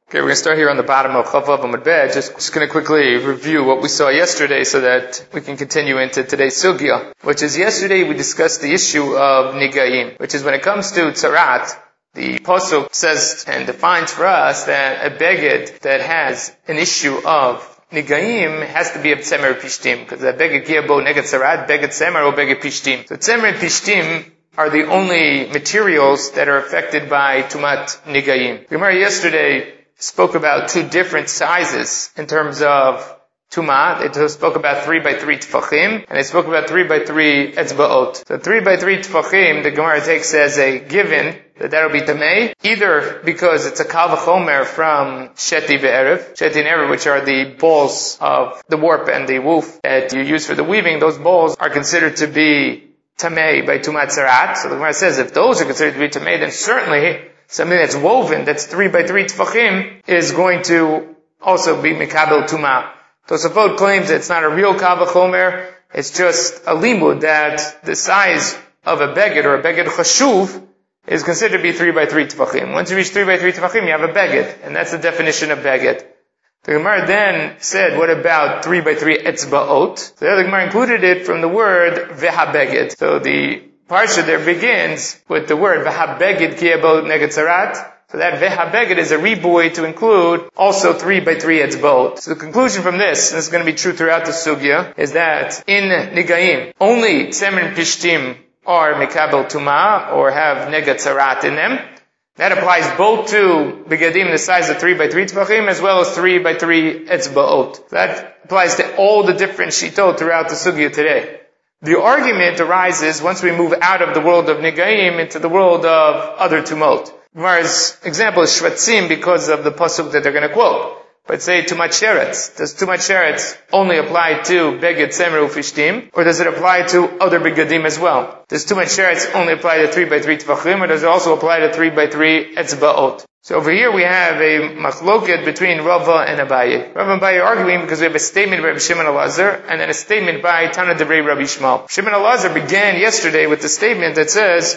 Okay, we're going to start here on the bottom of Chavav Amud Bet. Just going to quickly review what we saw yesterday so that we can continue into today's sugya, which is yesterday we discussed the issue of Nigaim, which is when it comes to Tzarat, the Pasuk says and defines for us that a beged that has an issue of Nigaim has to be of Tzemer Pishtim, because a beged Giyabo Neged Tzarat, beged Tzemer or beged Pishtim. So Tzemer and Pishtim are the only materials that are affected by Tumat Nigaim. The Gemara yesterday spoke about two different sizes in terms of Tumah. They spoke about 3 by 3 tefachim, and they spoke about 3 by 3 etzbaot. So 3 by 3 tefachim, the Gemara takes as a given that'll be tamei, either because it's a kal v'chomer from sheti ve'erev, sheti and erev, which are the balls of the warp and the woof that you use for the weaving. Those balls are considered to be tamei by Tumat Tzarat. So the Gemara says if those are considered to be tamei, then certainly something that's woven, that's 3 by 3 tefachim, is going to also be mekabel tumah. Tosafot claims that it's not a real kal v'chomer, it's just a limud that the size of a beged or a beged chashuv is considered to be 3 by 3 tefachim. Once you reach 3 by 3 tefachim, you have a beged, and that's the definition of beged. The Gemara then said, what about 3 by 3 etzbaot? So the Gemara included it from the word vehabeged. So the parsha there begins with the word vehabeged kiyabo neged tzarat. So that vehabeged is a riboy to include also 3 by 3 etzbaot. So the conclusion from this, and this is going to be true throughout the sugya, is that in Nigaim, only Tzemer and Pishtim are mekabel tumah, or have neged tzarat in them. That applies both to begadim the size of 3 by 3 tefachim as well as 3 by 3 etzbaot. That applies to all the different shitot throughout the sugya today. The argument arises once we move out of the world of Nigaim into the world of other tumot. Gemara's example is Shvatzim because of the pasuk that they're going to quote. But say Tumat Sheretz. Does Tumat Sheretz only apply to Beged Tzemer Ufishtim? Or does it apply to other Begadim as well? Does Tumat Sheretz only apply to 3 by 3 Tefachim? Or does it also apply to 3 by 3 Etzbaot? So over here we have a machloket between Rava and Abaye. Rava and Abaye are arguing because we have a statement by Rabbi Shimon Elazar and then a statement by Tana Devrei Rabbi Yishmael. Shimon Elazar began yesterday with the statement that says,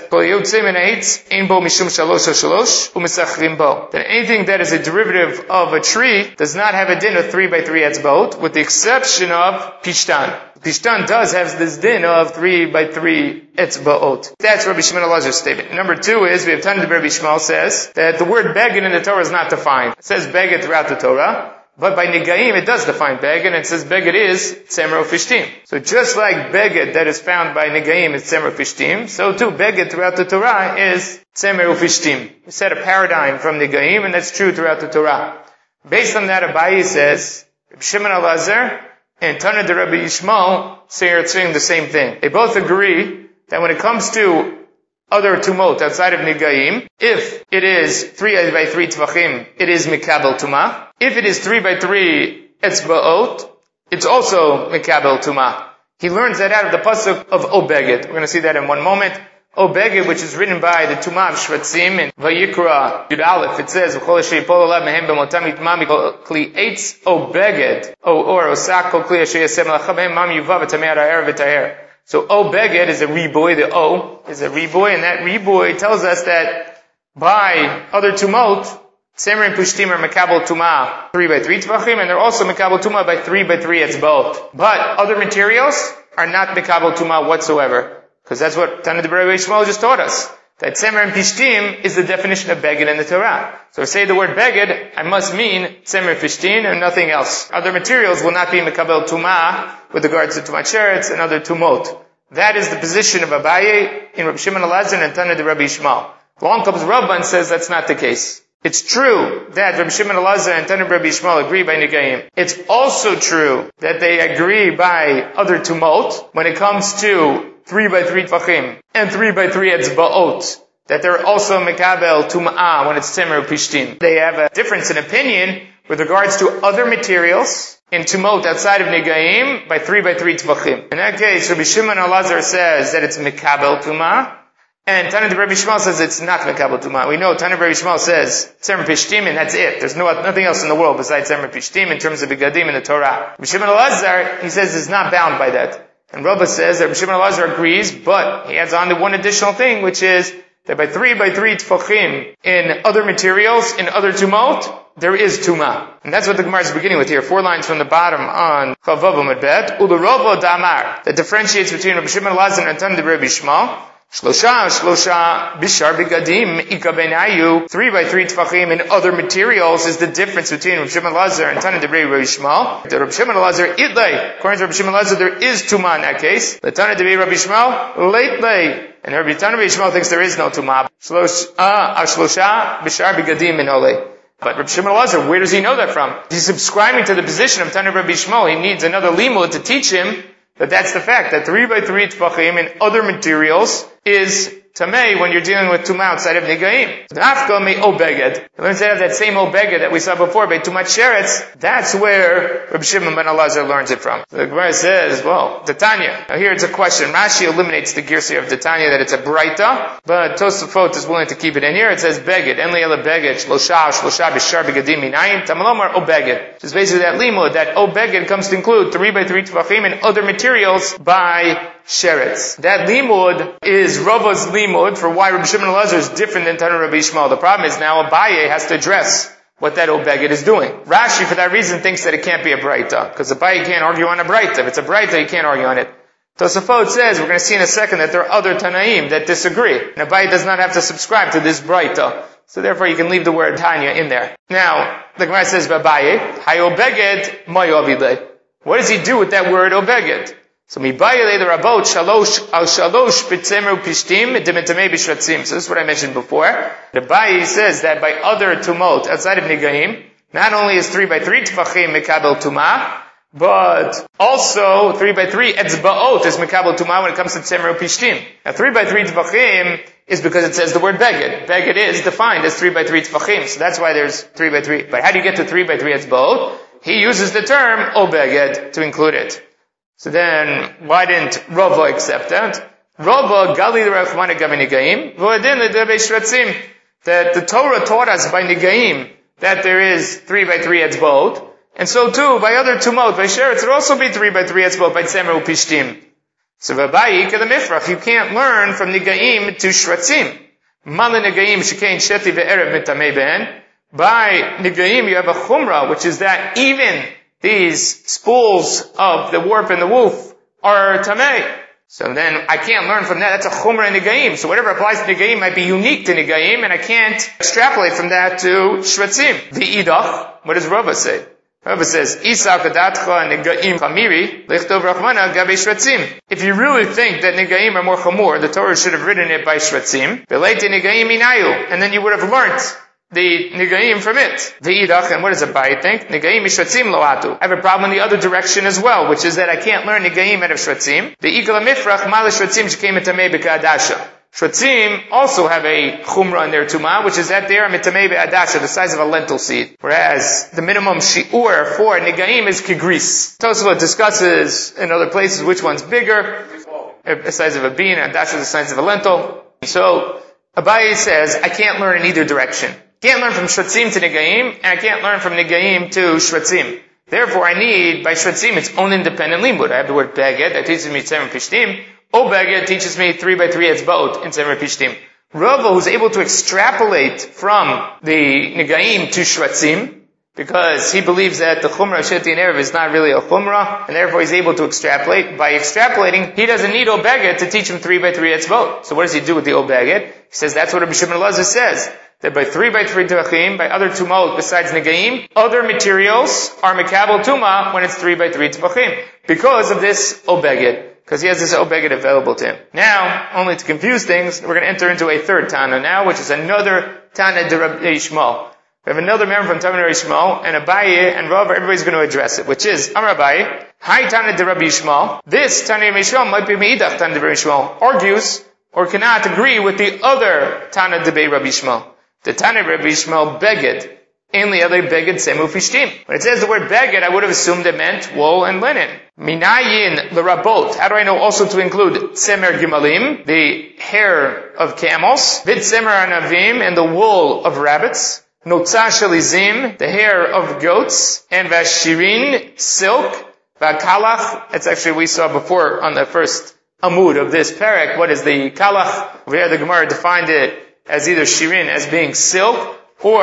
that anything that is a derivative of a tree does not have a din of 3 by 3 etzbaot, with the exception of Pishtan. Pishtan does have this din of 3 by 3 etzbaot. That's Rabbi Shimon Elazar's statement. Number two is, we have Tana Rabbi Yishmael says that the word beged in the Torah is not defined. It says beged throughout the Torah, but by Nigaim it does define beged, and it says beged is Tzemer Ufishtim. So just like beged that is found by Nigaim is Tzemer Ufishtim, so too beged throughout the Torah is Tzemer Ufishtim. We set a paradigm from Nigaim, and that's true throughout the Torah. Based on that, Abaye says, Rabbi Shimon Elazar and Tana de Rabbi Yishmael are saying the same thing. They both agree that when it comes to other tumot outside of Nigaim, if it is 3 by 3 tefachim, it is mekabel tumah. If it is 3 by 3 etzbaot, it's also mekabel tumah. He learns that out of the pasuk of Obeged. We're going to see that in one moment. Obeged, which is written by the Tumah of Shvatzim in Vayikra Yud Aleph, it says, Obeged, or Osak Kol Kli Asher Yasem Lachabem Mam Yuvav Tamei Ha'er V'Taher. So Obeged is a riboy, the O is a riboy, and that riboy tells us that by other tumot, Tzemer and Pishtim are mekabel tumah 3 by 3 tefachim, and they're also mekabel tumah by 3 by 3 etzbaot. But other materials are not mekabel tumah whatsoever. Because that's what Tana Devrei Rabbi Yishmael just taught us. That Tzemer and Pishtim is the definition of beged in the Torah. So if I say the word beged, I must mean Tzemer Pishtim and nothing else. Other materials will not be mekabel tumah with regards to Tumat Sheretz and other tumot. That is the position of Abaye in Rabbi Shimon Elazar and Tana Devrei Rabbi Yishmael. Along comes Rava and says that's not the case. It's true that Rabbi Shimon Elazar and Tana Rabbi Yishmael agree by Nigaim. It's also true that they agree by other tumot when it comes to 3 by 3 tefachim and 3 by 3 etzbaot, that they're also mekabel tum'ah when it's Tzemer Pishtim. They have a difference in opinion with regards to other materials in tumot outside of Nigaim by 3 by 3 tefachim. In that case, Rabbi Shimon Elazar says that it's mekabel tum'ah, and Tana de Rabbi Yishmael says it's not mekabel tum'ah. We know Tana de Rabbi Yishmael says Tzemer Pishtim, and that's it. There's nothing else in the world besides Tzemer Pishtim in terms of begadim in the Torah. Rabbi Shimon Elazar, he says, is not bound by that. And Rava says that Rabbi Shimon Elazar agrees, but he adds on to one additional thing, which is that by 3 tefachim in other materials, in other tumot, there is tuma. And that's what the Gemara is beginning with here. 4 lines from the bottom on Chavav Amud Bet. Ulerova damar, that differentiates between Rabbi Shimon Elazar and Tana Rabbi Yishmael. Shlosha bishar bigadim ika benayu. 3 tefachim in other materials is the difference between Rabbi Shimon Elazar and Tana Rabbi Yishmael. The Rabbi Shimon Elazar idlei. According to Rabbi Shimon Elazar, there is tuma in that case. The Tana Rabbi Yishmael leitlei. And Rabbi Tana Rabbi Yishmael thinks there is no tuma. Shlosha bishar bigadim in ole. But Rabbi Shimon Elazar, where does he know that from? He's subscribing to the position of Tana Rabbi Yishmael. He needs another limud to teach him that that's the fact, that 3 tefachim in other materials is tamei when you're dealing with tuma outside of nigaim. Dafka me obeged. Instead of that same obeged that we saw before by tumat sheretz, that's where Rabbi Shimon ben Elazar learns it from. So the Gemara says, well, the Tanya. Now here it's a question. Rashi eliminates the girsi of the Tanya that it's a braita, but Tosafot is willing to keep it in here. It says beged, enli ela beged, shlosha bishar begadim minayim, tamalomar obeged. Which is basically that limud, that obeged comes to include 3 tefachim in other materials by sheretz. That limud is Rava's limud for why Rabbi Shimon Elazar is different than Tana Rabbi Yishmael. The problem is now Abaye has to address what that obeged is doing. Rashi, for that reason, thinks that it can't be a braita, because Abaye can't argue on a braita. If it's a braita, he can't argue on it. Tosafot says, we're going to see in a second, that there are other Tanaim that disagree. And Abaye does not have to subscribe to this braita. So therefore you can leave the word Tanya in there. Now, the Gemara says, Abaye, hay obeged, my obile. What does he do with that word obeged? So mibayele the rabot shalosh b'tzemer pishtim demetamei b'shratzim. So this is what I mentioned before. The Abaye says that by other tumot outside of nigaim, not only is 3 tefachim mekabel tumah, but also 3 etzbaot is mekabel tumah when it comes to tzemer pishtim. Now 3 tefachim is because it says the word beged. Beged is defined as 3 tefachim, so that's why there's 3 But how do you get to 3 etzbaot? He uses the term obeged to include it. So then, why didn't Rava accept that? Rava, gali l'rachmana gabi nigaim, v'adin l'debei shratzim. That the Torah taught us by nigaim that there is 3 etzbaot, and so too, by other tumot, by sheretz, it will also be 3 etzbaot, by tzemer upishtim. So v'abayi kedamifrach, you can't learn from nigaim to shratzim. Mala nigaim shekain sheti ve'erev mitamei ben. By nigaim you have a chumrah, which is that even these spools of the warp and the woof are tamei. So then I can't learn from that. That's a chumrah in nigaim. So whatever applies to nigaim might be unique to nigaim, and I can't extrapolate from that to shratzim. The idach, what does Rava say? Rava says, Isa kadatcha nigaim chamiri, lichtov rachmana gabe shratzim. If you really think that nigaim are more chamur, the Torah should have written it by shratzim. Beleite nigaim inayu, and then you would have learnt the nigaim from it. The idach, and what does Abaye think? Nigaim mishratzim loatu. I have a problem in the other direction as well, which is that I can't learn nigaim out of shratzim. The ikal mifrach mal shratzim shekem etamei b'kadasha. Shratzim also have a chumrah in their tumah, which is that they are mitamei be'adasha, the size of a lentil seed. Whereas the minimum shi'ur for nigaim is kigris. Tosafot discusses in other places which one's bigger, the size of a bean, and adasha is the size of a lentil. So Abaye says, I can't learn in either direction. Can't learn from shratzim to nigaim, and I can't learn from nigaim to shratzim. Therefore, I need, by shratzim, its own independent limud. I have the word beged, that teaches me tzemer pishtim. Obeged teaches me 3 etzbaot in tzemer pishtim. Rava, who's able to extrapolate from the nigaim to shratzim, because he believes that the chumrah sheti and erev is not really a chumrah, and therefore he's able to extrapolate. By extrapolating, he doesn't need obeged to teach him 3 etzbaot. So what does he do with the obeged? He says that's what Rabbi Shimon Elazar says. That by 3 tefachim, by other tumot besides nigaim, other materials are mekabel tuma when it's 3 tefachim. Because of this obeged. Because he has this obeged available to him. Now, only to confuse things, we're going to enter into a third Tana now, which is another Tana de Rabbi Yishmael. We have another member from Tana de Rabbi Yishmael, and Abaye and Rava, everybody's going to address it, which is, Amar Abaye, Hi Tana de Rabbi Yishmael. This Tana de Rabbi Yishmael might be meidach Tana de Rabbi Yishmael, argues, or cannot agree with the other Tana de Rabbi Yishmael. The Tana of Rabbi Yishmael beged. Ainly other beged semu pishtim. When it says the word beged, I would have assumed it meant wool and linen. Minayin l'rabot. How do I know also to include tzemer gimalim, the hair of camels, vid tzemer anavim, and the wool of rabbits, notza shalizim, the hair of goats, and vashirin, silk, vakalach. That's actually we saw before on the first amud of this parak. What is the kalach? Over here the Gemara defined it as either shirin, as being silk,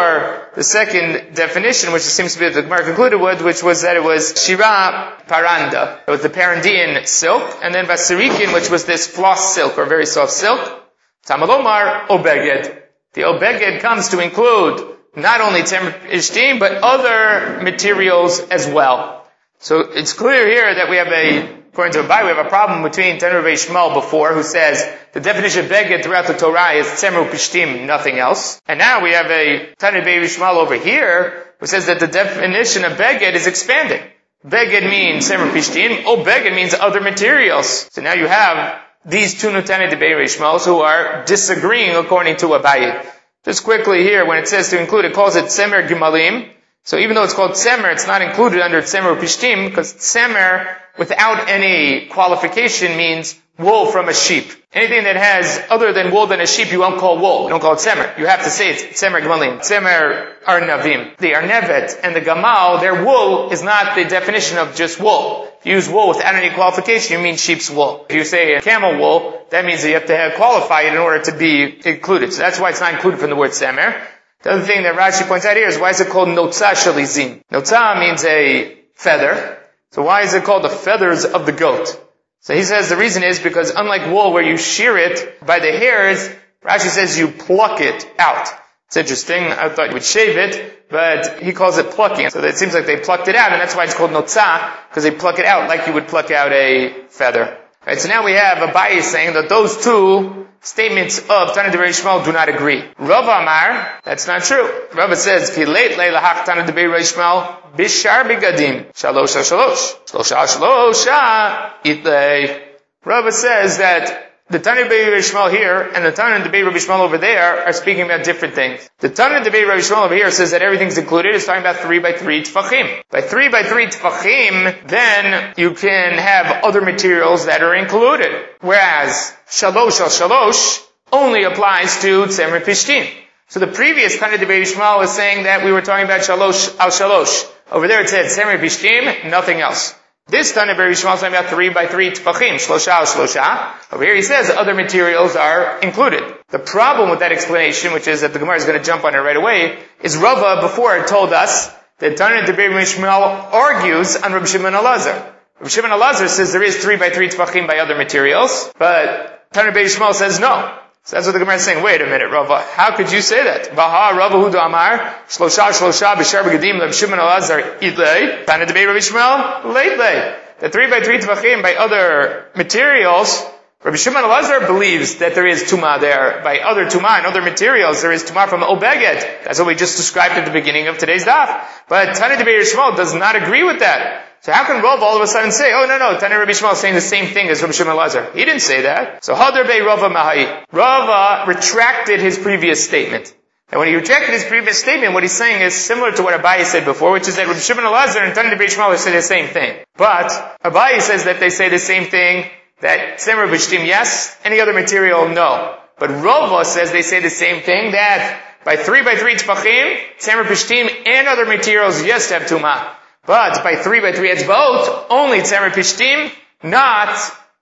or the second definition, which seems to be what the Gemara concluded with, which was that it was shira paranda. It was the Parandian silk, and then vasirikin, which was this floss silk, or very soft silk. Tamalomar, obeged. The obeged comes to include not only temer pishtim, but other materials as well. So it's clear here that we have according to Abai, we have a problem between Tanur Shmuel before, who says the definition of beged throughout the Torah is temer pishtim, nothing else. And now we have a Tanur Shmuel over here, who says that the definition of beged is expanding. Beged means temer pishtim, obeged means other materials. So now you have these two Tanur Shmuel who are disagreeing according to Abai. Just quickly here, when it says to include, it calls it tzemer gimalim. So even though it's called tzemer, it's not included under tzemer pishtim, because tzemer, without any qualification, means wool from a sheep. Anything that has other than wool than a sheep, you won't call wool. You don't call it tzemer. You have to say it's tzemer gimalim. Tzemer are navim. The arnevet and the gamal, their wool is not the definition of just wool. If you use wool without any qualification, you mean sheep's wool. If you say camel wool, that means that you have to qualify it in order to be included. So that's why it's not included from the word tzemer. The other thing that Rashi points out here is why is it called notza shalizin? Notza means a feather. So why is it called the feathers of the goat? So he says the reason is because unlike wool where you shear it by the hairs, Rashi says you pluck it out. It's interesting. I thought you would shave it, but he calls it plucking. So it seems like they plucked it out, and that's why it's called notza, because they pluck it out like you would pluck out a feather. Right, so now we have Abai saying that those two statements of Tanur Devrei Shmuel do not agree. Rava Amar, that's not true. Rava says, Ki leit leilahach Tanur Devrei Shmuel bishar bigadim shalosh shalosh shlosha shlosha itlei. Rava says that the Tanur Devrei Shmuel here and the Tanur Devrei Shmuel over there are speaking about different things. The Tanur Devrei Shmuel over here says that everything's included. It's talking about 3 by 3 tefachim. By 3 by 3 tefachim, then you can have other materials that are included. Whereas shalosh al shalosh only applies to tzemer pishtim. So the previous Tanur Devrei Shmuel was saying that we were talking about shalosh al shalosh. Over there it said tzemer pishtim, nothing else. This Tanur Devrei Shmuel is talking about 3 by 3 tefachim, shlosha al shlosha. Over here he says other materials are included. The problem with that explanation, which is that the Gemara is going to jump on it right away, is Rava before told us that Tanur Devrei Shmuel argues on Rabbi Shimon Elazar. Rabbi Shimon Elazar says there is 3 by 3 tefachim by other materials, but Tanur Devrei Shmuel says no. So that's what the Gemara is saying. Wait a minute, Rava. How could you say that? Baha Rava Huda Amar Shlosha Shlosha B'Shar B'Gadim Reb Shimon Elazar Idlei Tanur Devrei Rabbi Shmuel Leitlei. The 3 by 3 tefachim by other materials. Rabbi Shimon Elazar believes that there is tumah there by other tumah and other materials. There is tumah from obeged. That's what we just described at the beginning of today's daf. But Tanur Devrei Shmuel does not agree with that. So how can Rav all of a sudden say, oh no, Tanur Rabbi Shmuel is saying the same thing as Rabbi Shimon Elazar? He didn't say that. So Hadar Bei Rava Mahai. Rava retracted his previous statement. And when he retracted his previous statement, what he's saying is similar to what Abai said before, which is that Rabbi Shimon Elazar and Tanur Devrei Shmuel say the same thing. But Abai says that they say the same thing, that tzemer pishtim yes, any other material no. But Rava says they say the same thing, that by 3 by 3 tefachim, tzemer pishtim and other materials yes have tumah. But by 3 by 3 etzbaot, only tzemer pishtim, not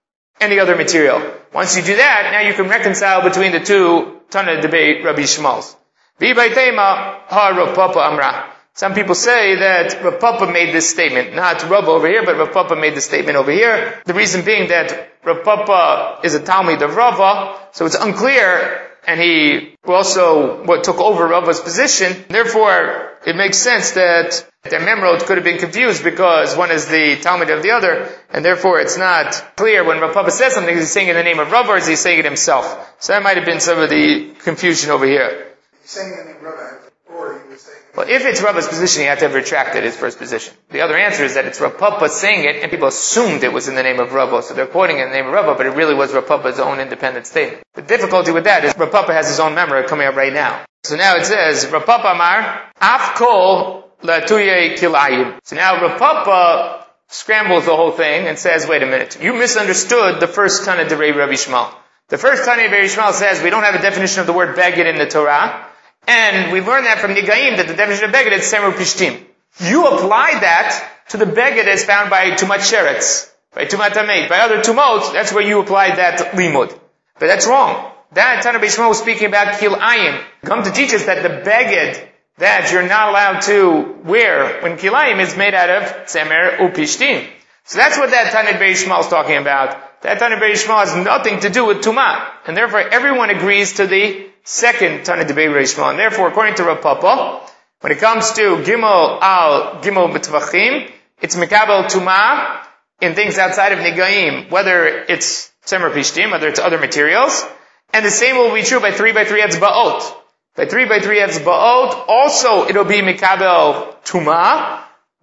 any other material. Once you do that, now you can reconcile between the two Tanur Devrei Rabbi Shmuels. V'baytema ha Rav Papa amra. Some people say that Rav Papa made this statement, not Rav over here, but Rav Papa made the statement over here. The reason being that Rav Papa is a Talmid of Rava, so it's unclear, and he also took over Rava's position. Therefore, it makes sense that their memrod could have been confused because one is the Talmid of the other, and therefore it's not clear when Rav Papa says something, is he saying it in the name of Rava or is he saying it himself? So that might have been some of the confusion over here. He's saying the name Rava, or he was saying... Well, if it's Rava's position, he had to have retracted his first position. The other answer is that it's Rav Papa saying it, and people assumed it was in the name of Rava, so they're quoting it in the name of Rava, but it really was Rav Papa's own independent statement. The difficulty with that is Rav Papa has his own memory coming up right now. So now it says, Rav Papa Amar, Af kol latuye kilayim. So now Rav Papa scrambles the whole thing and says, wait a minute, you misunderstood the first Tanur Devrei Rabbi Shmuel. The first Tanur Devrei Shmuel says we don't have a definition of the word beged in the Torah, and we learned that from Nigaim that the definition of beged is tzemer pishtim. You applied that to the beged as found by Tumat Sheretz. by tumat tamei. By other tumot, that's where you applied that limud. But that's wrong. That Tana B'Shmuel was speaking about kilayim. Come to teach us that the beged that you're not allowed to wear when kilayim is made out of tzemer upishtim. So that's what that Tana B'Shmuel is talking about. That Tana B'Shmuel has nothing to do with tumah. And therefore everyone agrees to the second Tana B'Shmuel. And therefore, according to Rav Papa, when it comes to gimel al gimel b'tvachim, it's mekabel tumah in things outside of nigaim, whether it's tzemer pishtim, whether it's other materials. And the same will be true by 3 etzba'ot. By 3 etzba'ot, also it'll be mekabel tumah,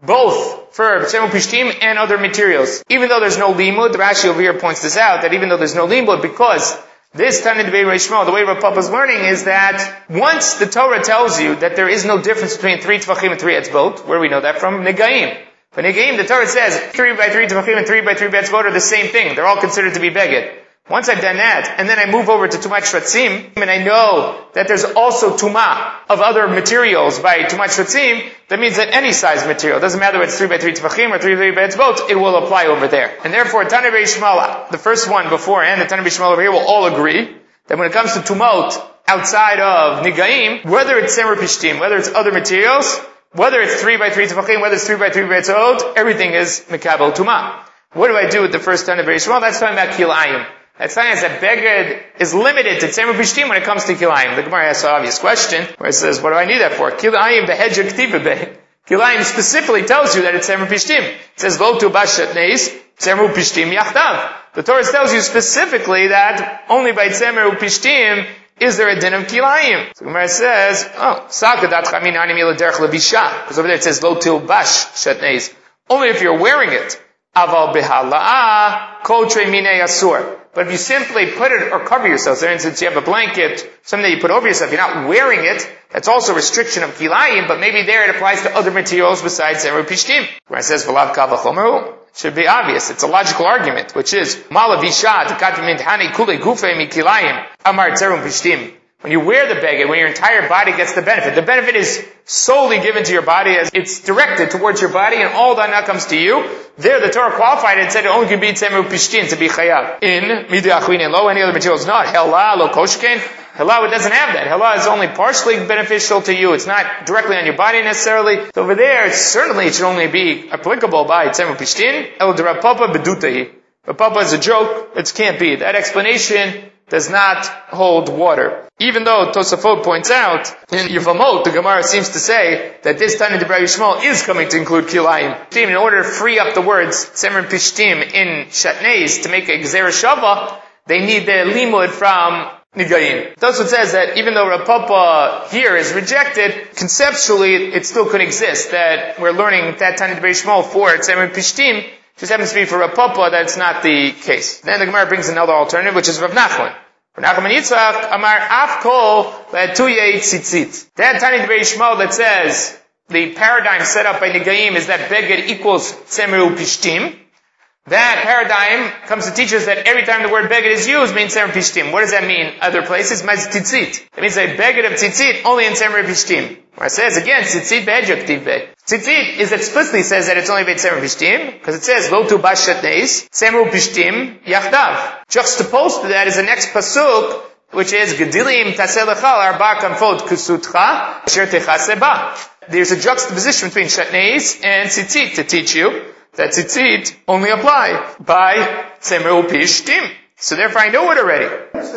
both for tzemer pishtim and other materials. Even though there's no limud, Rashi over here points this out, that even though there's no limud, because this Tana B'Shmuel, the way Rav Papa is learning is that once the Torah tells you that there is no difference between 3 tvachim and 3 etzba'ot, where do we know that from? Negaim. For Negaim, the Torah says 3 tvachim and 3 etzba'ot are the same thing. They're all considered to be beged. Once I've done that, and then I move over to Tumat Shvatzim, and I know that there's also Tumah of other materials by Tumat Shvatzim, that means that any size material, doesn't matter whether it's 3 tvachim or 3 etzba'ot, it will apply over there. And therefore, Tana B'Shmuel, the first one before and the Tana B'Shmuel over here will all agree that when it comes to Tumot outside of Nigaim, whether it's Semer Pishtim, whether it's other materials, whether it's 3 tvachim, whether it's 3 etzba'ot, everything is Mekabel Tumah. What do I do with the first Tana B'Shmuel? That's talking about Kilayim. That's telling us that beged is limited to tzemer pishtim when it comes to kilayim. The Gemara asks an obvious question, where it says, what do I need that for? Kilayim behedja k'tiva beh. Kilayim specifically tells you that it's tzemer pishtim. It says, lo tu bashat neis, tzemer pishtim yachtav. The Torah tells you specifically that only by tzemer pishtim is there a din of kilayim. So the Gemara says, sakadat chamin ani mila derech lebisha. Because over there it says, lo tu bash shatneis. Only if you're wearing it. Aval behala'ah, kol tre minei asur. But if you simply put it or cover yourself, for instance, you have a blanket, something that you put over yourself, you're not wearing it, that's also a restriction of kilayim, but maybe there it applies to other materials besides zemer pishtim. Where it says, v'lav kal v'chomeru, it should be obvious. It's a logical argument, which is, mala visha, tekati mintani kule gufe mi kilayim, amar tzerum pishtim. When you wear the beged, when your entire body gets the benefit is solely given to your body as it's directed towards your body and all that now comes to you. There the Torah qualified it and said it only can be tzemer pishtin, to be chayav. In midei achrin and lo, any other materials not. Hela, lo koshken. Hela, it doesn't have that. Hela is only partially beneficial to you. It's not directly on your body necessarily. So over there, certainly it should only be applicable by tzemer pishtin. El de Rav Papa bedutahi. Rav Papa is a joke. It can't be. That explanation does not hold water. Even though Tosafot points out, in Yevamot, the Gemara seems to say that this Tana B'Shmuel is coming to include kilayim. In order to free up the words tzemer pishtim in shatneis to make a gzera shava, they need the limud from Nigaim. Tosafot says that even though Rav Papa here is rejected, conceptually it still could exist, that we're learning that Tana B'Shmuel for tzemer pishtim. Just happens to be for Rav Papa, that's not the case. Then the Gemara brings another alternative, which is Rav Nachman. Rav Nachman Yitzchak, Amar Afkol Le'Tuyei Tzitzit. That Tani B'Shmuel that says the paradigm set up by Nigaim is that beged equals tzemer pishtim. That paradigm comes to teach us that every time the word beged is used means tzemer pishtim. What does that mean? Other places, maz tzitzit. It means a beged of tzitzit only in tzemer pishtim. Where it says again, tzitzit behedja k'tiv beh. Tzitzit is explicitly says that it's only by tzemer pishtim, because it says lo tu bash shatneis, tzemer pishtim yachdav. Juxtaposed to that is the next pasuk, which is gedilim taseh lechal arba kanfot kusutcha asher techaseh ba. There's a juxtaposition between shatneis and tzitzit to teach you that tzitzit only apply by tzemer pishtim. So therefore I know it already.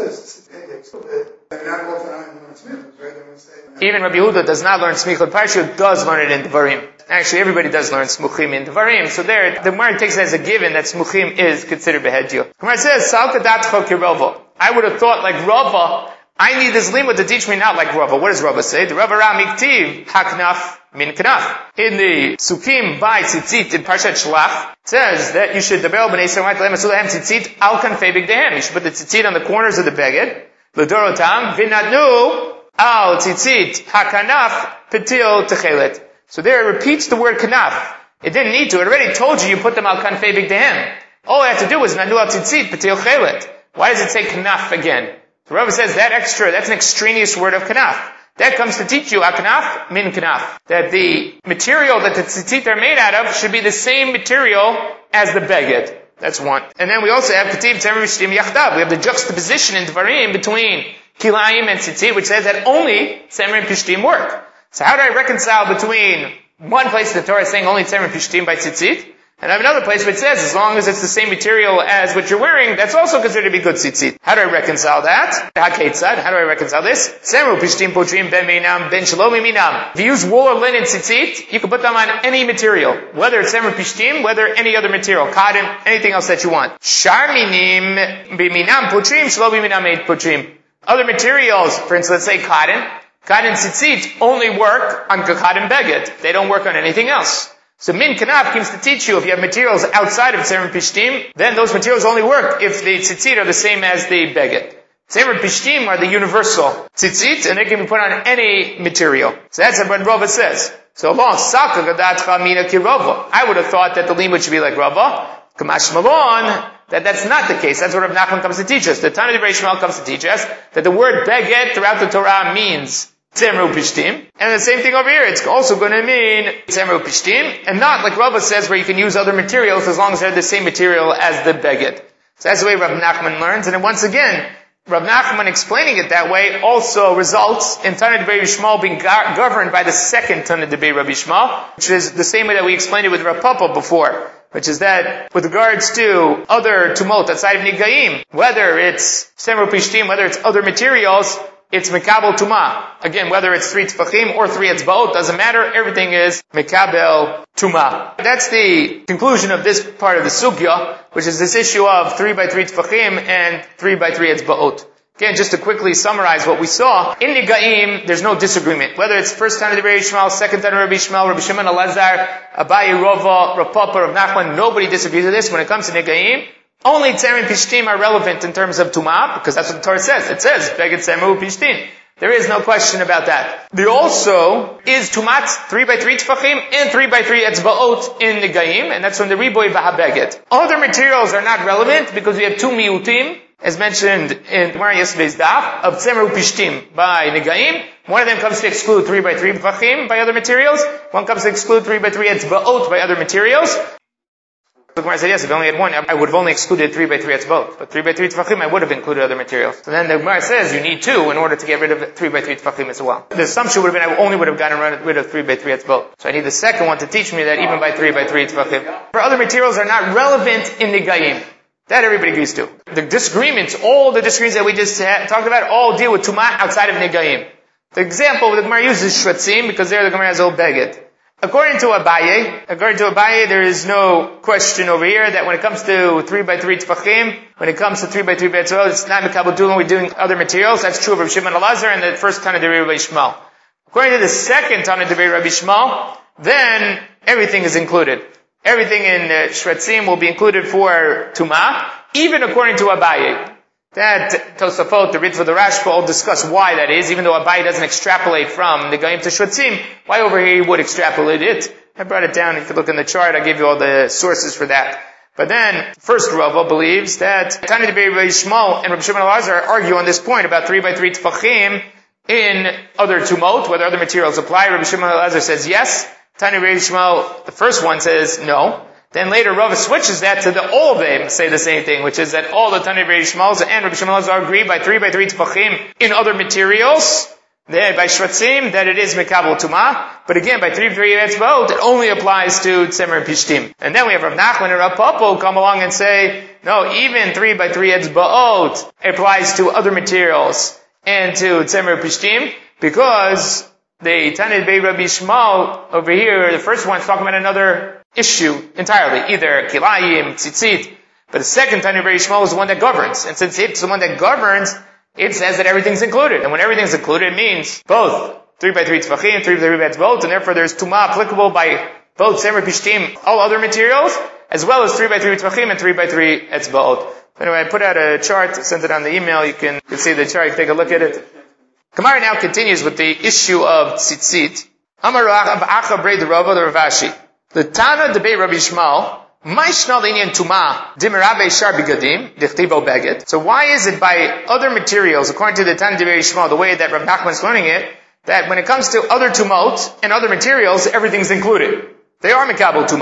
Even Rabbi Yehuda does not learn Smichot Parsha, does learn it in Devarim. Actually, everybody does learn Smuchim in Devarim. So there, the Gemara takes it as a given that Smuchim is considered Behedya. The Gemara says, Salka datcha kirova. I would have thought like Rava, I need this limud to teach me not like Rava. What does Rava say? The Rava Ra Miktiv, Haknaf min knaf. In the Sukkim by Tzitzit in Parshat Shlach, it says that you should debel b'nei Yisrael lehem asulahem tzitzit al kanfei bigdehem. You should put the tzitzit on the corners of the beged. L'dorotam v'natnu al tzitzit hakanaf petil techelet. So there it repeats the word kanaf. It didn't need to. It already told you put them al kanfei bigdehem. All I had to do was nanu al tzitzit petil chelet. Why does it say kanaf again? The Rava says that extra, that's an extraneous word of kanaf. That comes to teach you akanaf min kanaf. That the material that the tzitzit are made out of should be the same material as the beged. That's one. And then we also have Ketiv Tzemer Pishtim Yachdav. We have the juxtaposition in Dvarim between Kilayim and Tzitzit, which says that only Tzemer and Pishtim work. So how do I reconcile between one place in the Torah saying only Tzemer and Pishtim by Tzitzit, and I have another place where it says as long as it's the same material as what you're wearing, that's also considered to be good tzitzit. How do I reconcile that? How do I reconcile this? Tzemer Pishtim Potrim Ben Meinam Ben Shalomi Minam. If you use wool or linen tzitzit, you can put them on any material, whether it's Tzemer Pishtim, whether any other material, cotton, anything else that you want. Shar Minim B'Minam Potrim Shalomi Minam Eid Potrim. Other materials, for instance, let's say cotton tzitzit only work on cotton beged. They don't work on anything else. So Min Kanaf comes to teach you if you have materials outside of Tzemer Pishtim, then those materials only work if the tzitzit are the same as the beged. Tzemer Pishtim are the universal tzitzit, and they can be put on any material. So that's what Rava says. So long, Saka Gadatcha Mina Kirova. I would have thought that the limud should be like Rava. Kamash Malon, that's not the case. That's what Rav Nachman comes to teach us. The Tana Devrei Shmuel comes to teach us that the word beged throughout the Torah means Tzemer Pishtim. And the same thing over here. It's also going to mean Tzemer Pishtim, and not like Rava says where you can use other materials as long as they're the same material as the beged. So that's the way Rav Nachman learns. And then once again, Rav Nachman explaining it that way also results in Tana Devrei Shmuel being governed by the second Tana Devrei Rabbi Shmuel, which is the same way that we explained it with Rav Papa before, which is that with regards to other tumot outside of Nigaim, whether it's Tzemer Pishtim, whether it's other materials, it's Mekabel Tumah. Again, whether it's 3 Tfachim or 3 Etzbaot, doesn't matter. Everything is Mekabel Tumah. That's the conclusion of this part of the Sugya, which is this issue of 3 by 3 Tfachim and 3 by 3 Etzbaot. Again, just to quickly summarize what we saw, in Nigaim, there's no disagreement. Whether it's first Tana Devrei Shmuel, second Tana Rabbi Shmuel, Rabbi Shimon Elazar, Abaye Rava, Rav Papa, Rav Nachman, nobody disagrees with this. When it comes to Nigaim, only Tzemer and Pishtim are relevant in terms of Tumah, because that's what the Torah says. It says, Beged Tzemer Pishtim. There is no question about that. There also is Tumat 3 by 3 Tfachim and 3 by 3 Etzbaot in Nigaim, and that's from the Riboy V'Habeged. Other materials are not relevant because we have 2 Miutim, as mentioned in Gemara yesterday's daf, of Tzemer Pishtim by Nigaim. One of them comes to exclude 3 by 3 Tfachim by other materials. One comes to exclude 3 by 3 Etzbaot by other materials. The Gemara said, yes, if I only had one, I would have only excluded 3 by 3 Etzbaot. But 3 by 3 Tfachim, I would have included other materials. So then the Gemara says, you need 2 in order to get rid of 3 by 3 Tfachim as well. The assumption would have been, I only would have gotten rid of 3 by 3 Etzbaot. So I need the second one to teach me that even by 3 by 3 Tfachim. For other materials are not relevant in Nigaim. That everybody agrees to. The disagreements, all the disagreements that we just talked about, all deal with Tumah outside of Nigaim. The example the Gemara uses is Shvatzim, because there the Gemara has old Beged. According to Abaye, there is no question over here that when it comes to 3 by 3 Tfachim, when it comes to 3 by 3 Betzot, it's not Mekabel Tumah, we're doing other materials. That's true of Rabbi Shimon Elazar and the first Tana Devrei Rabbi Shmuel. According to the second Tana Devrei Rabbi Shmuel, then everything is included. Everything in Shvatzim will be included for Tumah, even according to Abaye. That Tosafot, the Ritva, the Rashba all discuss why that is, even though Abaye doesn't extrapolate from the Nigaim to Shvatzim, why over here he would extrapolate it. I brought it down, you can look in the chart, I gave you all the sources for that. But then, first Rava believes that Tana Devrei Rabbi Shmuel and Rabbi Shimon Elazar argue on this point about 3 by 3 Tfachim in other tumot, whether other materials apply. Rabbi Shimon Elazar says yes. Tana Devrei Shmuel, the first one, says no. Then later Rava switches that to all of them say the same thing, which is that all the Tana Devrei Shmuel and Rabbi Shimon Elazar agree by 3 by 3 Tfachim in other materials. Then by Shvatzim, that it is Mekabel Tumah. But again, by 3 by 3 Etzbaot, it only applies to Tzemer and Pishtim. And then we have Rav Nachman and Rav Papa come along and say, no, even 3 by 3 Etzbaot applies to other materials and to Tzemer and Pishtim, because the Tana Devrei Rabbi Shmuel over here, the first one's talking about another issue entirely, either Kilayim, Tzitzit. But the second Tana Devrei Shmuel is the one that governs. And since it's the one that governs, it says that everything's included. And when everything's included, it means both 3 by 3 Tfachim, 3 by 3 Etzbaot, and therefore there's Tumah applicable by both Tzemer Pishtim, all other materials, as well as 3 by 3 Tfachim and 3 by 3 Etzbaot. Anyway, I put out a chart, sent it on the email, you can see the chart, you can take a look at it. Gemara now continues with the issue of Tzitzit. Amar Acha Brei the Rava the Ravashi. The Tana Devrei Rabbi Shmuel, Maishnal Inyan Tumah, Dimerabe Shar Bigadim, Dichtivo Beged. So why is it by other materials, according to the Tana Devrei Shmuel, the way that Rav Nachman's learning it, that when it comes to other tumot and other materials, everything's included? They are Mekabel Tumah.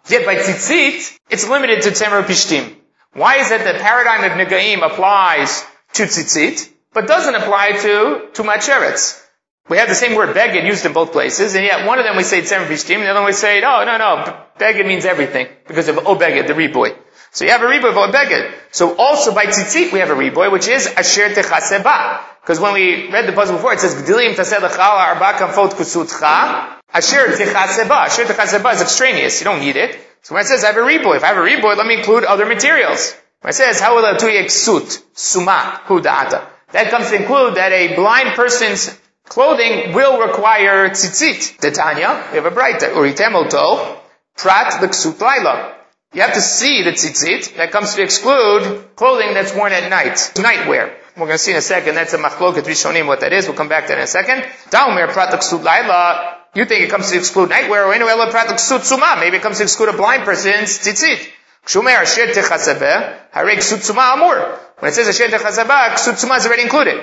Yet by tzitzit, it's limited to Tzemer Pishtim. Why is it that the paradigm of Negaim applies to tzitzit, but doesn't apply to Macheretz? We have the same word beged used in both places, and yet one of them we say Tzemer Pishtim, and the other one we say, no, beged means everything, because of obeged, the riboy. So you have a riboy of obeged. So also by tzitzit we have a riboy, which is asher techaseba. Because when we read the puzzle before, it says, Gdilim taseh l'chal arba kamfot kusutcha, asher techaseba. Asher techaseba is extraneous, you don't need it. So when it says I have a riboy, if I have a riboy, let me include other materials. When it says, how will I tuye ksut, suma, hudata? That comes to include that a blind person's clothing will require tzitzit. Tanya, we have a braita, uritemoto, prat l'ksut laila. You have to see the tzitzit. That comes to exclude clothing that's worn at night. Nightwear. We're going to see in a second. That's a machloket rishonim what that is. We'll come back to that in a second. Daumer prat l'ksut laila. You think it comes to exclude nightwear, or anyway, prat l'ksut suma. Maybe it comes to exclude a blind person's tzitzit. Kshumer asher techasebeh, harei ksut suma amur. When it says asher techasebeh, ksut suma is already included.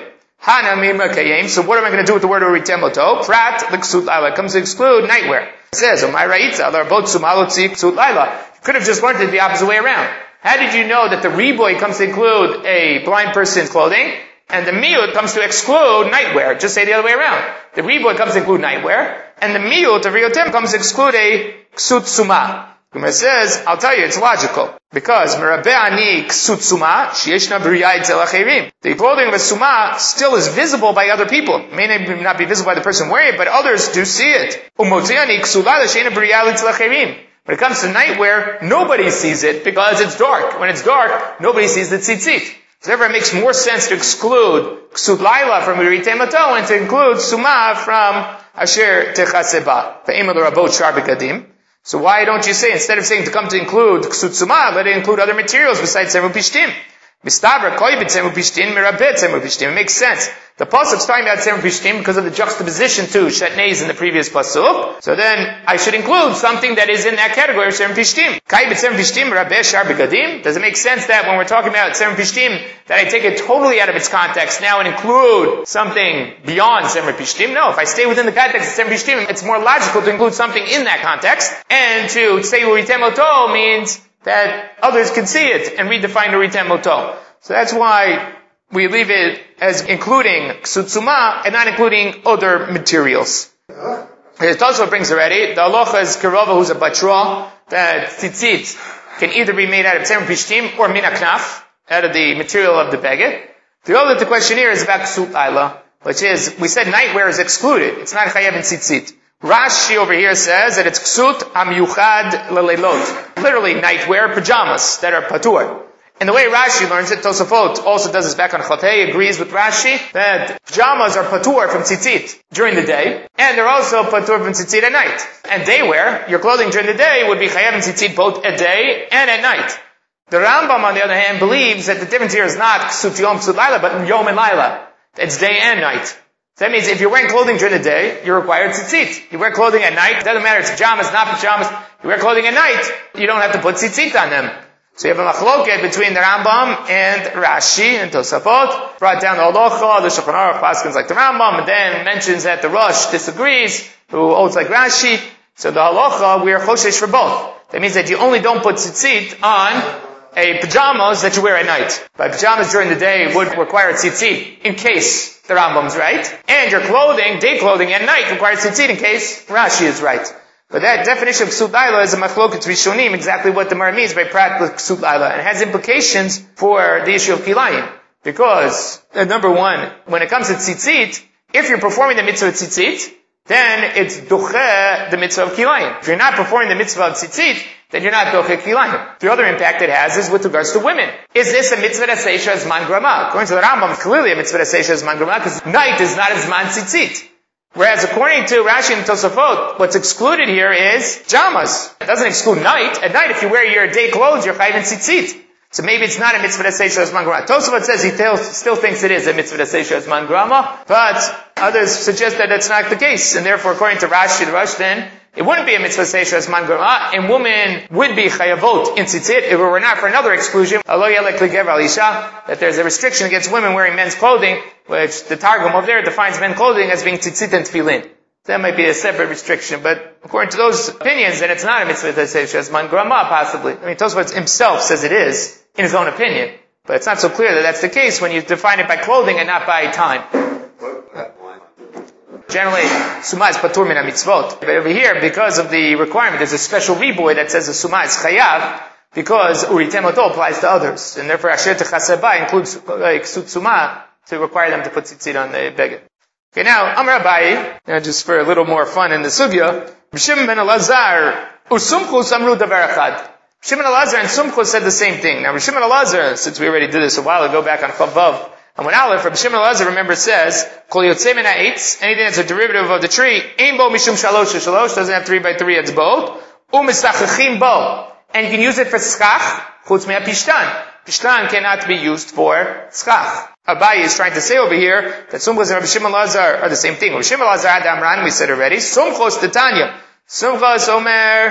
So what am I going to do with the word uritemoto? Prat l'ksut laila. It comes to exclude nightwear. It says, Omay ra'itza, l'arbot suma lotzi ksut laila. You could have just learned it the opposite way around. How did you know that the riboy comes to include a blind person's clothing, and the miyut comes to exclude nightwear? Just say the other way around. The riboy comes to include nightwear, and the miyut of riotem comes to exclude a ksut suma. Gemara says, I'll tell you, it's logical. Because merabeh ani ksut suma, sheyeshna b'riyah etzel acherim. The clothing of a suma still is visible by other people. It may not be visible by the person wearing it, but others do see it. Umotzi ani ksut laila sheyna b'riyah etzel acherim. When it comes to nightwear, nobody sees it because it's dark. When it's dark, nobody sees the tzitzit. So therefore it makes more sense to exclude ksut laila from uritemoto and to include suma from asher techaseba. Ve'emel rabot shar b'gadim. So why don't you say, instead of saying to come to include ksut suma, let it include other materials besides tzemer pishtim? Mistabra koybet tzemer pishtim, mirabet tzemer pishtim. It makes sense. The pasuk's talking about tzemer pishtim because of the juxtaposition to shetnez in the previous pasuk. So then I should include something that is in that category of tzemer pishtim. Koybet tzemer pishtim, mirabet shar begadim. Does it make sense that when we're talking about tzemer pishtim, that I take it totally out of its context now and include something beyond tzemer pishtim? No, if I stay within the context of tzemer pishtim, it's more logical to include something in that context. And to say uritemoto means that others can see it and redefine uritemoto. So that's why we leave it as including ksut suma and not including other materials. It also brings already, the halacha is kerova, who's a batra, that tzitzit can either be made out of tzemer pishtim or min haknaf, out of the material of the beged. The question here is about ksut laila, which is, we said nightwear is excluded. It's not chayav in tzitzit. Rashi over here says that it's ksut amyuchad leleilot. Literally nightwear, pajamas that are patur. And the way Rashi learns it, Tosafot also does this back on Chatei, agrees with Rashi that pajamas are patur from tzitzit during the day, and they're also patur from tzitzit at night. And daywear, your clothing during the day would be chayav in tzitzit both at day and at night. The Rambam, on the other hand, believes that the difference here is not ksut yom ksut laila, but yom and laila. It's day and night. So that means if you're wearing clothing during the day, you're required tzitzit. You wear clothing at night, it doesn't matter, it's pajamas, not pajamas. You wear clothing at night, you don't have to put tzitzit on them. So you have a machloket between the Rambam and Rashi and Tosafot. Brought down the halacha, the Shulchan Aruch paskins like the Rambam, and then mentions that the Rosh disagrees, who holds like Rashi. So the halacha, we are choshesh for both. That means that you only don't put tzitzit on a pajamas that you wear at night. By pajamas during the day would require tzitzit in case the Rambam's right. And your clothing, day clothing at night requires tzitzit in case Rashi is right. But that definition of ksut laila is a machloket rishonim, exactly what the Gemara means by prat ksut laila. And it has implications for the issue of kilayim. Because, number one, when it comes to tzitzit, if you're performing the mitzvah of tzitzit, then it's doche the mitzvah of kilayim. If you're not performing the mitzvah of tzitzit, then you're not doche kilayim. The other impact it has is with regards to women. Is this a mitzvah seisha as man grama? According to the Rambam, it's clearly a mitzvah seisha as man grama, because night is not as man tzitzit. Whereas according to Rashi and Tosafot, what's excluded here is pajamas. It doesn't exclude night. At night, if you wear your day clothes, you're chayiv in tzitzit. So maybe it's not a mitzvah seisha as man grama. Tosafot says he still thinks it is a mitzvah seisha as man grama, but others suggest that that's not the case. And therefore, according to Rashi, the Rosh, then, it wouldn't be a mitzvah seisha as man grama, and women would be chayavot in tzitzit if it were not for another exclusion, that there's a restriction against women wearing men's clothing, which the Targum over there defines men's clothing as being tzitzit and tefillin. That might be a separate restriction, but According to those opinions, then it's not a mitzvah to say Shezman Grama, possibly. I mean, Tosfot himself says it is, in his own opinion. But it's not so clear that that's the case when you define it by clothing and not by time. Generally, Sumah is patur min ha-mitzvot. But over here, because of the requirement, there's a special reboy that says the Sumah is chayav, because Uritem Oto applies to others. And therefore, Asher Techaseh includes Ksut Sumah to require them to put tzitzit on the beged. Okay, now, Amar Abaye, just for a little more fun in the sugya, Shimon ben Elazar, Usumchus Amru Davar Echad. Shimon Elazar and Sumchus said the same thing. Now, Shimon Elazar, since we already did this a while ago back on Chavav, and when Aleph, Rabbi Shimon Elazar, remember, says, Kol yotzei min ha'etz, anything that's a derivative of the tree, ein bo mishum shalosh shalosh, doesn't have 3 by 3, it's both, u'misachachim bo, and you can use it for schach, chutz mea pishtan. Pishtan cannot be used for schach. Abaye is trying to say over here that Sumchos and Rabbi Shimon Elazar are the same thing. Rabbi Shimon Elazar had Amran, we said already, Sumchos Titania. Sumchos Omer,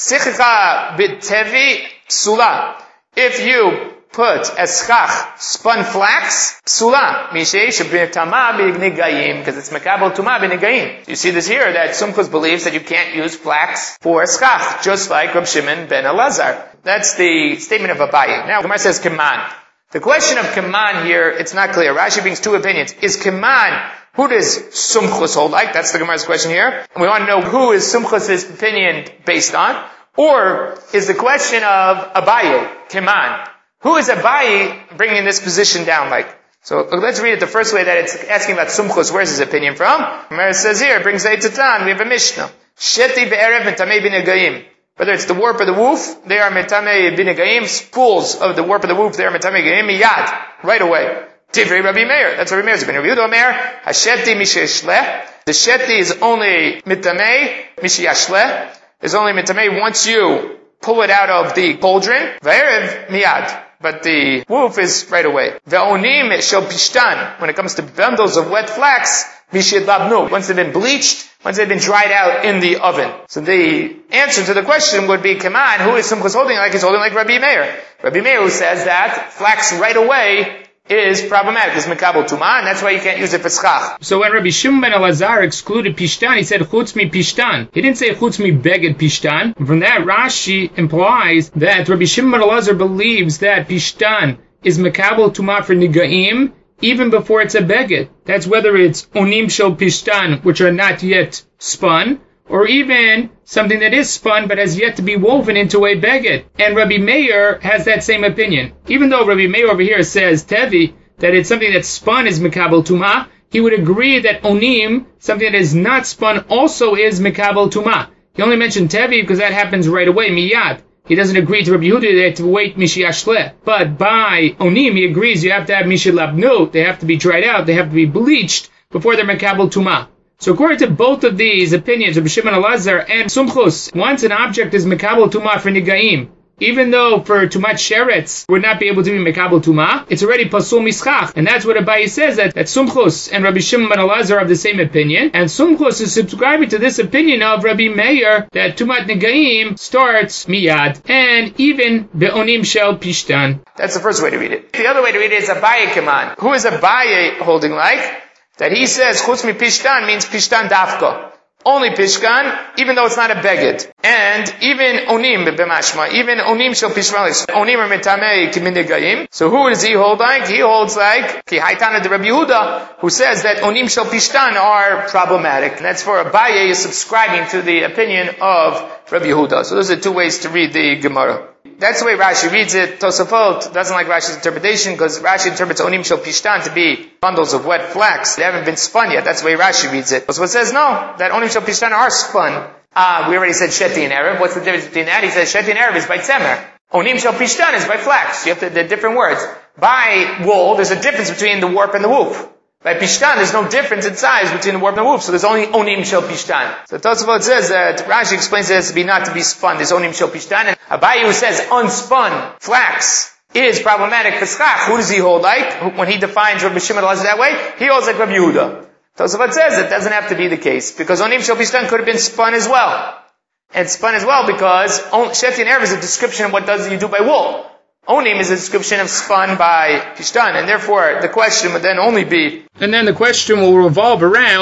Sichcha b'tevi psula. If you put as schach spun flax, psula, mishei sheb'tama b'nigayim, because it's mekabel tuma b'nigayim. You see this here, that Sumchos believes that you can't use flax for schach, just like Rabbi Shimon ben Elazar. That's the statement of Abaye. Now, Gemara says Keman. The question of Keman here, it's not clear. Rashi brings 2 opinions. Is Keman, who does Sumchos hold like? That's the Gemara's question here. And we want to know who is Sumchos' opinion based on. Or is the question of Abaye, Keman. Who is Abaye bringing this position down like? So let's read it the first way that it's asking about Sumchos. Where's his opinion from? Gemara says here, it brings Eitatan. We have a Mishnah. Sheti be'erev metamei b'negayim. Whether it's the warp or the woof, they are metamei b'negayim. Spools of the warp or the woof, they are metamei b'negayim miyad. Right away. Divrei Rabbi Meir. That's Rabbi Meir's opinion. Rabbi Yehuda Omer, hasheti misheshleh. The sheti is only metamei mishiyashleh. Is only metamei once you pull it out of the cauldron. V'erev miyad. But the woof is right away. Ve'onim shel pishtan. When it comes to bundles of wet flax, mishidlabnu. Once they've been bleached, once they've been dried out in the oven. So the answer to the question would be, Keman, who is Sumchos holding like? He's holding like Rabbi Meir. Rabbi Meir who says that flax right away is problematic. It's mekabel tuma, and that's why you can't use it for schach. So when Rabbi Shimon ben Elazar excluded pishtan, he said chutz mi pishtan. He didn't say chutz mi beged pishtan. From that, Rashi implies that Rabbi Shimon ben Elazar believes that pishtan is mekabel tuma for nigaim, even before it's a beged. That's whether it's onim shel pishtan, which are not yet spun, or even something that is spun but has yet to be woven into a beged. And Rabbi Meir has that same opinion. Even though Rabbi Meir over here says tevi, that it's something that's spun is mekabel tuma, he would agree that onim, something that is not spun, also is mekabel tuma. He only mentioned tevi because that happens right away, miyad. He doesn't agree to Rabbi Yehuda, they have to wait mishiyashleh. But by onim, he agrees you have to have mishilabnu, they have to be dried out, they have to be bleached before they're mekabel tuma. So according to both of these opinions, Rabbi Shimon Elazar and Sumchos, once an object is mekabel tuma for nigaim, even though for tumat sheretz would not be able to be mekabel tuma, it's already pasul mischach. And that's what Abaye says, that Sumchos and Rabbi Shimon ben Elazar are of the same opinion. And Sumchos is subscribing to this opinion of Rabbi Meir that tumat nigaim starts miyad, and even be'onim shel pishtan. That's the first way to read it. The other way to read it is Abaye Keman. Who is Abaye holding like? That he says chutz mi pishtan means pishtan dafka. Only pishkan, even though it's not a beged. And even onim b'mashma, even onim shel pishmalis. Onim are metamei kiminigayim. So who does he hold like? He holds like ki haitana de Rabbi Yehuda, who says that onim shel pishtan are problematic. And that's for Abaye is subscribing to the opinion of Rabbi Yehuda. So those are 2 ways to read the Gemara. That's the way Rashi reads it. Tosafot doesn't like Rashi's interpretation because Rashi interprets onim shel pishtan to be bundles of wet flax. They haven't been spun yet. That's the way Rashi reads it. So it says no, that onim shel pishtan are spun. We already said sheti and Arab. What's the difference between that? He says sheti and Arab is by tzemer. Onim shel pishtan is by flax. You have to, they're different words. By wool, there's a difference between the warp and the woof. By pishtan, there's no difference in size between the warp and the woof, so there's only onim shel pishtan. So Tosafot says that Rashi explains it as to be not to be spun. There's onim shel pishtan, and Abaye who says unspun flax is problematic for schach. Who does he hold like? When he defines Rabbi Shimon Elazar that way, he holds like Rabbi Yehuda. Tosafot says it doesn't have to be the case, because onim shel pishtan could have been spun as well. And spun as well because sheti and Erev is a description of what does you do by wool. Onim is a description of spun by pishtan, and therefore the question would then only be... And then the question will revolve around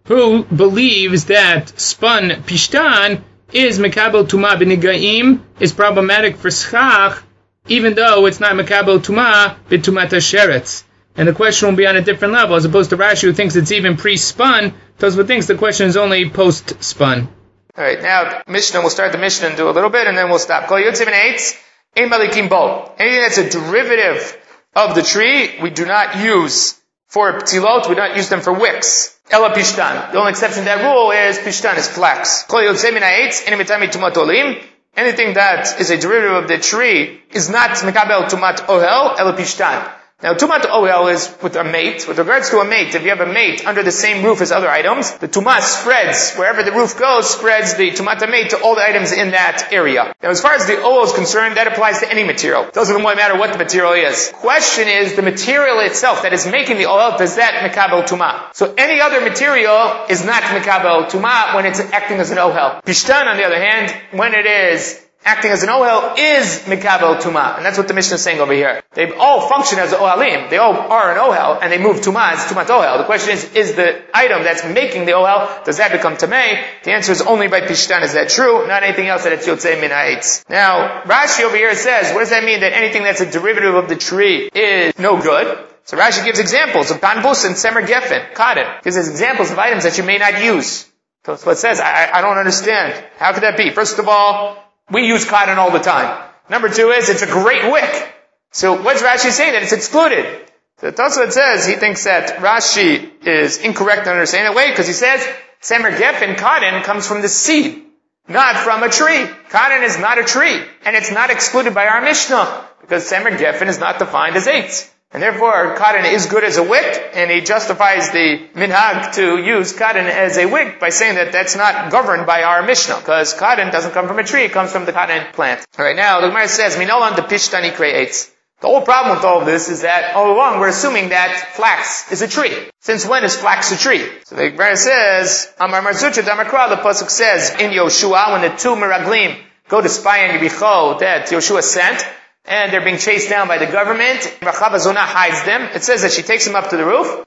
who believes that spun pishtan is mekabel tumah b'nigaim, is problematic for schach, even though it's not mekabel tumah b'tumat hasheretz. And the question will be on a different level, as opposed to Rashi, who thinks it's even pre-spun. Tosfot thinks the question is only post-spun. Alright, now Mishnah, we'll start the Mishnah and do a little bit, and then we'll stop. Kol yotzei min ha'etz, ein malikim bo. Anything that's a derivative of the tree, we do not use for ptilot, we don't use them for wicks. Ela pishtan. The only exception to that rule is pishtan is flax. Kol yotzei min ha'etz, ein mitami tumat olim. Anything that is a derivative of the tree is not mekabel tumat ohel, ela pishtan. Now, tumat ohel is with a mate. With regards to a mate, if you have a mate under the same roof as other items, the tumah spreads, wherever the roof goes, spreads the tumat mate to all the items in that area. Now, as far as the ohel is concerned, that applies to any material. It doesn't really matter what the material is. Question is, the material itself that is making the ohel, does that mekabel tumah? So any other material is not mekabel tumah when it's acting as an ohel. Pishtan, on the other hand, when it is acting as an ohel, is mikabel tumah. And that's what the Mishnah is saying over here. They all function as ohalim. They all are an ohel, and they move tumah as tumat ohel. The question is the item that's making the ohel, does that become tamei? The answer is only by pishtan. Is that true? Not anything else that it's yotzei min ha'etz. Now, Rashi over here says, what does that mean that anything that's a derivative of the tree is no good? So Rashi gives examples of kanbus and semer geffen, cotton. Gives us examples of items that you may not use. So it's what it says, I don't understand. How could that be? First of all, we use cotton all the time. Number two is, it's a great wick. So what's Rashi saying? That it's excluded. So Tosfot says he thinks that Rashi is incorrect in understanding that way, because he says, semer geffen, cotton, comes from the seed, not from a tree. Cotton is not a tree, and it's not excluded by our Mishnah, because semer geffen is not defined as eitz. And therefore, cotton is good as a wick, and he justifies the minhag to use cotton as a wick by saying that that's not governed by our Mishnah, because cotton doesn't come from a tree, it comes from the cotton plant. Alright, now the Gemara says, Minolan de pishtani kre'etz. The whole problem with all of this is that all along we're assuming that flax is a tree. Since when is flax a tree? So the Gemara says, Amar Marzucha Damakra, the pasuk says in Yoshua, when the two meraglim go to spy on Yericho that Yoshua sent, and they're being chased down by the government, Rachava Zonah hides them. It says that she takes them up to the roof,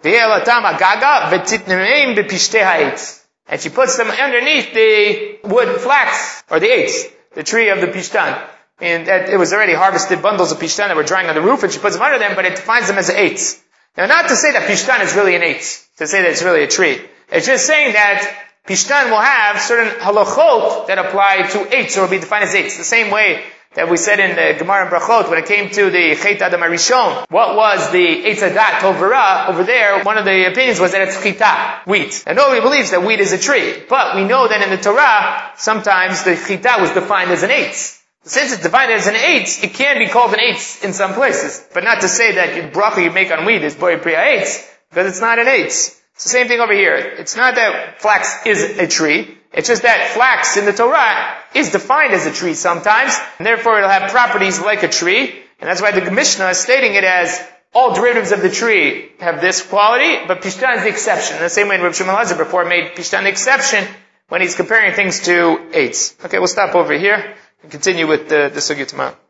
and she puts them underneath the wood flax, or the eitz, the tree of the pishtan. And that it was already harvested bundles of pishtan that were drying on the roof, and she puts them under them, but it defines them as an eitz. Now, not to say that pishtan is really an eitz, to say that it's really a tree. It's just saying that pishtan will have certain halachot that apply to eitz, or will be defined as eitz. The same way that we said in the Gemara and Brachot, when it came to the Chet Adam HaRishon, what was the Eitz Hadat Tovara? Over there, one of the opinions was that it's Chita, wheat. And nobody believes that wheat is a tree. But we know that in the Torah, sometimes the Chita was defined as an eitz. Since it's defined as an eitz, it can be called an eitz in some places. But not to say that your bracha you make on wheat is Bori Priya eitz, because it's not an eitz. It's the same thing over here. It's not that flax is a tree. It's just that flax in the Torah is defined as a tree sometimes, and therefore it'll have properties like a tree, and that's why the Mishnah is stating it as all derivatives of the tree have this quality, but Pishtan is the exception. In the same way Reb Shimon Lazar before made Pishtan the exception when he's comparing things to eitz. Okay, we'll stop over here and continue with the sugya tomorrow.